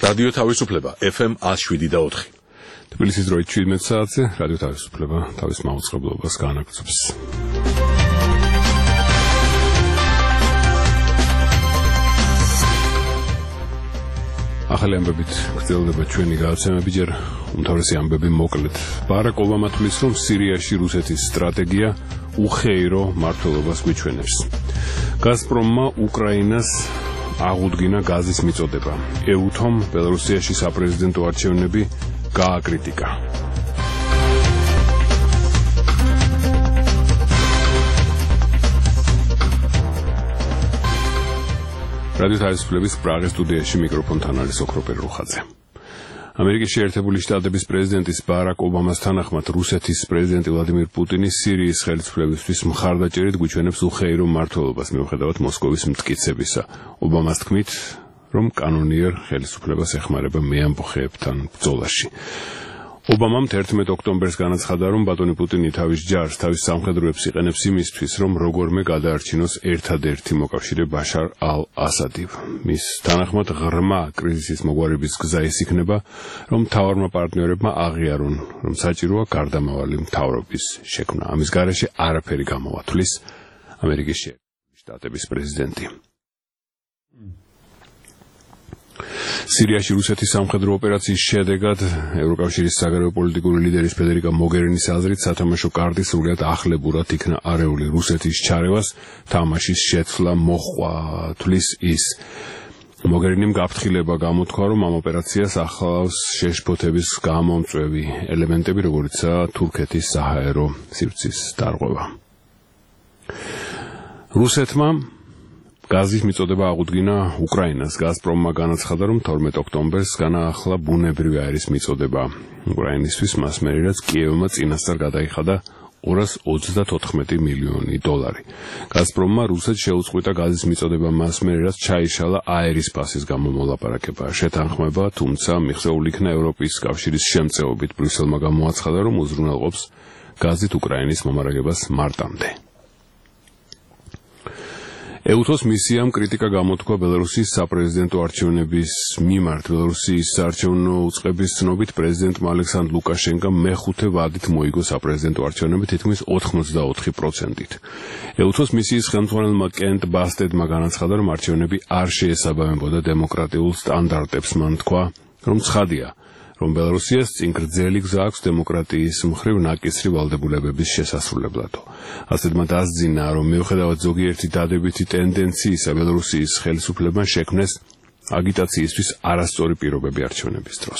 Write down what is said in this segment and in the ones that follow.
რადიო თავისუფლება FM 107.4. თბილისის დროით 17 საათზე რადიო თავისუფლება თავის მაუწყებლობას განაგრძობს. ახალი ამბებით გრძელდება ჩვენი გადაცემები, ჯერ უმთავრესი ამბები მოკლედ. ბარაკ ობამა თვლის, რომ სირიაში რუსეთის სტრატეგია უხეირო მმართველობას გვიჩვენებს. გაზპრომმა უკრაინას აღუდგინა გაზის მიწოდება. ეუთომ ბელარუსიაში საპრეზიდენტო არჩევნები გააკრიტიკა. რადიო თავისუფლების პრაღის სტუდიაში მიკროფონთან არის ოქროპერ რუხაძე. ამერიკის შეერთებული შტატების პრეზიდენტის ბარაკ ობამას თანახმად რუსეთის პრეზიდენტი ვლადიმირ პუტინი სირიის ხელისუფლებისთვის მხარდაჭერით გვიჩვენებს უხეირო მმართველობას მიუხედავად მოსკოვის მტკიცებისა. ობამას თქმით, რომ კანონიერ ხელისუფლებას ეხმარება მეამბოხეებთან ბრძოლაში. ობამამ 11 ოქტომბერს განაცხადა, რომ ბატონი პუტინი თავის ჯარს, თავის სამხედროებს იყენებს იმისთვის, რომ როგორმე გადაარჩინოს ერთადერთი მოკავშირე ბაშარ ალ-ასადი. მის თანახმად ღრმა კრიზისის მოგვარების გზა ის იქნება, რომ მთავარმა პარტნიორებმა აღიარონ, რომ საჭიროა გარდამავალი მთავრობის შექმნა. ამის გარეშე არაფერი გამოვათვლის ამერიკის შტატების პრეზიდენტი. სირიაში რუსეთის სამხედრო ოპერაციის შედეგად ევროკავშირის საგარეო პოლიტიკური ლიდერის ფედერიკა მოგერინის აზრით სათამაშო კარტი სრულიად ახლებურად იქნა არეული რუსეთის ჩარევას თამაშის შეცვლა მოჰყვა თვლის ის. მოგერინიმ გაფრთხილება გამოთქვა, რომ ამ ოპერაციას ახლავს შეშფოთების გამომწვევი ელემენტები, როგორიცაა თურქეთის საჰაერო სივრცის დარღვევა. რუსეთმა გაზის მიწოდება აღუდგინა უკრაინას. გაზპრომმა განაცხადა, რომ 12 ოქტომბერს განაახლა ბუნებრივი აირის მიწოდება უკრაინისთვის, მას მერე რაც კიევმა წინასწარ გადაიხადა 234 მილიონი დოლარი. გაზპრომმა რუსეთს შეუწყვიტა გაზის მიწოდება მას მერე რაც ჩაიშალა აირის პასის გამო მოლაპარაკება შეთანხმება, თუმცა მიღწეული იქნა ევროპის კავშირის შემწეობით. ბრიუსელმა გამოაცხადა, რომ უზრუნველყოფს გაზით უკრაინის მომარაგებას მარტამდე. ეუთოს მისიამ კრიტიკა გამოთქვა ბელარუსის საპრეზიდენტო არჩევნების მიმართ. ბელარუსის საარჩევნო უწყების ცნობით პრეზიდენტმა ალექსანდრ ლუკაშენკომ მეხუთე ვადით მოიგო საპრეზიდენტო არჩევნები თითქმის 84%-ით. ეუთოს მისიის ხელმძღვანელმა კენტ ბასტედმა განაცხადა, რომ არჩევნები არ შეესაბამებოდა დემოკრატიულ სტანდარტებს. მან თქვა, რომ ცხადია, რომ ბელარუსიას წინ გრძელი გზა აქვს დემოკრატიის მხრივ ნაკისრი ვალდებულებების შესასრულებლად. ასეთმა დასძინა, რომ მიუხედავად ზოგიერთი დადებითი ტენდენციისა, ბელარუსის ხელისუფლებამ შექმნეს აგიტაციისთვის არასწორი პირობები არჩევნების დროს.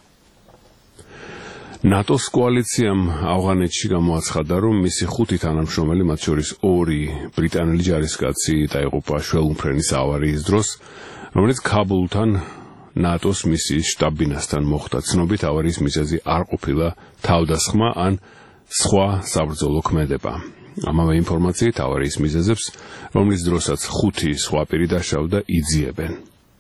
ნატოს კოალიციამ ავღანეთში გამოაცხადა, რომ მისი 5 თანამშრომელი, მათ შორის 2 ბრიტანელი ჯარისკაცი დაიღუპა შველმფრენის ავარიის დროს, რომელიც ქაბულთან ნატოს მისიის შტაბ-ბინასთან მოხდა. ცნობით ავარიის მიზეზი არ ყოფილა თავდასხმა ან სხვა საბრძოლო ქმედება. ამავე ინფორმაციით ავარიის მიზეზებს, რომლის დროსაც 5 სხვა პირი დაშავდა, იძიებენ.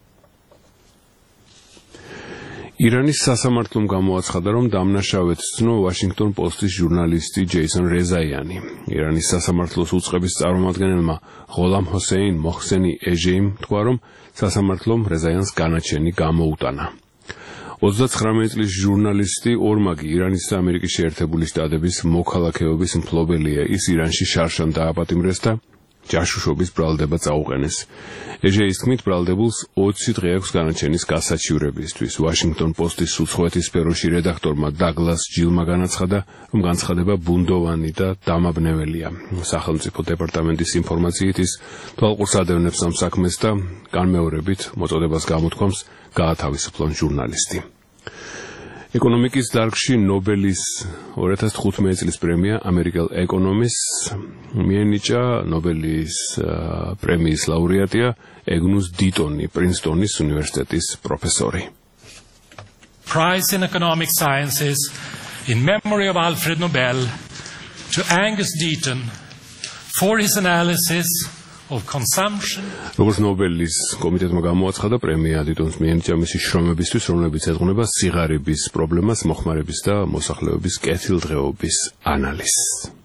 ირანის სასამართლომ გამოაცხადა, რომ დამნაშავედ ცნო ვაშინგტონ პოსტის ჟურნალისტი ჯეისონ რეზაიანი. ირანის სასამართლოს უწყების წარმომადგენელმა ღოლამ ჰოსეინ მოხსენი ეჟეიმ თქვა, რომ სასამართლომ რეზაიანს განაჩენი გამოუტანა. 39 წლის ჟურნალისტი ორმაგი ირანის და ამერიკის შეერთებული შტატების მოქალაქეობის მფლობელია. ის ირანში შარშან დააპატიმრეს და ჯაშუშობის ბრალდება წაუყენეს. ეჟეის თქმით, ბრალდებულს 20 დღე აქვს განაჩენის გასაჩივრებისთვის. ვაშინგტონ პოსტის უცხოეთის სფეროში რედაქტორმა დაგლას ჯილმა განაცხადა, რომ განცხადება ბუნდოვანი და დამაბნეველია. სახელმწიფო დეპარტამენტის ინფორმაციით ის თვალყურს ადევნებს ამ საქმეს და განმეორებით მოწოდებას გამოთქვამს გაათავისუფლონ ჟურნალისტი. ეკონომიკის დარგში ნობელის 2015 წლის პრემია ამერიკელ ეკონომისტს მიენიჭა. ნობელის პრემიის ლაურეატია ეგნუს დიტონი, პრინსტონის უნივერსიტეტის პროფესორი. Prize in Economic Sciences in memory of Alfred Nobel to Angus Deaton for his analysis of consumption. როგორც ნობელის კომიტეტმა გამოაცხადა, პრემია დიტონს მიენიჭა მისი შრომებისთვის, რომლებიც ეძღვნება სიღარიბის პრობლემას, მოხმარების და მოსახლეობის კეთილდღეობის ანალიზს.